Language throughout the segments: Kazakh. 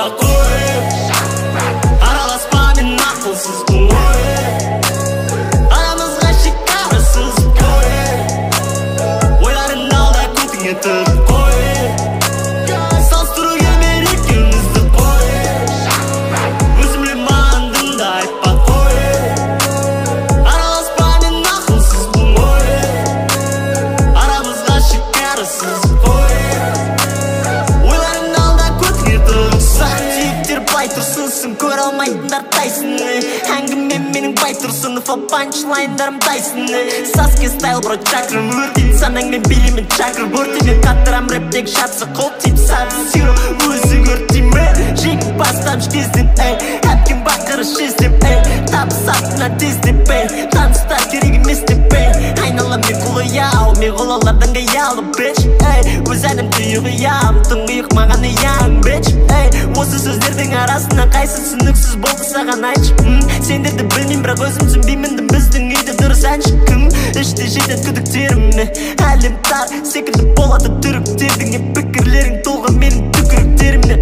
қой. Араласпа мен ақылсыз қой. Арамызға шекарасыз қой. Ойларың алда көтіңе тұр қой. Салыстыру келмер екеумізді қой. Өзімle маңдым да айтпа қой. Араласпа мен ақылсыз қой. Арамызға шекарасыз қой. Ойларың алда көтіңе тұр. Сантиктер бай тұрсынсың, көре алмайтындар тайсын. Әңгіме менің бай тұрсынов, а панчлайндарым тайсын. Саске стайл бро чакрым өртейді, санаңмен билеймін чакры бөртеймін. Қаттырам рэптегі шатсы қол тиіп сады сиро өзі өртеймін. Жек бастамш кезден әпкем бақыры шездеп табысатына тездеп таныстар керек емес деп айналам мен құлыяу, мен құлалардан ғаялы бич. Өз әнім тұйығыям, тұңғиық маған ұяң бич. Осы сөздердің арасына қайсы түсініксіз болды саған айтшы. Сендерді білмейм, бірақ өзім түсінбеймін. Біздің үйде дұрыс әнші кім? Іште жетеді күдіктеріме. Әлем тар секілді болады түріктердің пікірлерің толға менің түкіріктеріме.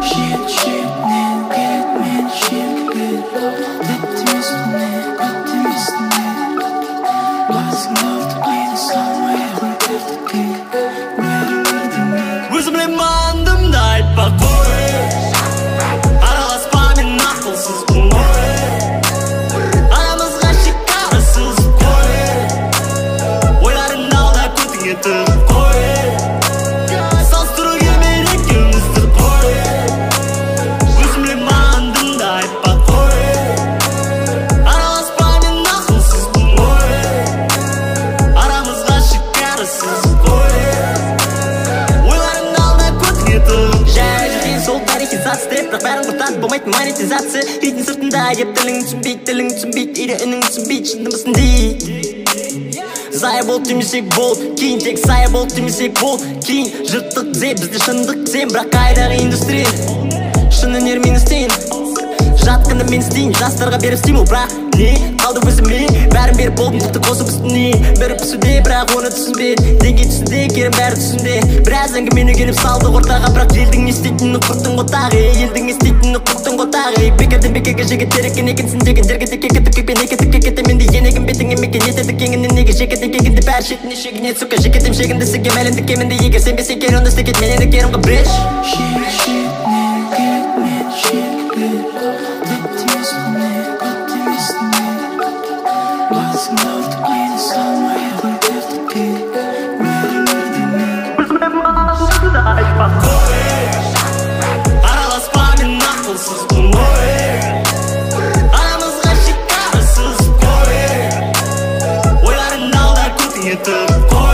Өзімle маңдым да айтпа қой. Араласпа мен ақылсыз қой. Арамызға шекарасыз қой. Ойларың алда көтіңе тұр қой. Салыстыру келмер екеумізді қой. Өзімle маңдым да айтпа қой. Араласпа мен ақылсыз қой. Арамызға шекарасыз қой. Ойларың алда көтіңе тұр. Жай жүрген сол тарихи зат степ, бірақ бәрін құртады болмайтын монетизация. Рейтін сыртында еп тілің түсінбейді, ире үнің түсінбейді, шындымысың дейді. Зая бол түймесек бол, кейін тек сая бол түймесек бол. Кейін жырттық зеп, бізде шындық зем, бірақ қайдағы индустрия. Шын өнер мен істейін, жатқанды мен істейін. Жастарға беріп стимул, бірақ не қалды өзіме. Бәрін беріп болдым тіпті қосып үстіне. Бірі пісуде, бірақ оны түсінбеді. Деңгей түсінде, керім бәрі түсінде. Біраз әңгімен өгеніп салды ортаға, бірақ елдің естейтіні құрттың ғотағы. Елдің естейтіні құрттың ғотағы. Бекерден бекерге жігіттер екен екенсін деген. Жерге текке түкпен еке тікке менде енегім бетіңе мекен етеді кеңінен неге. Жекеден кегінді бәрі шетіне шегіне сука. Жекетім шегінді сігем әлемді кемінде егер сенбесен кер оны істекет мен енді керімға бреш. Айтпа қой. Араласпа мен ақылсыз қой. Арамызға шекарасыз қой. Ойларың алда көтіңе тұр қой.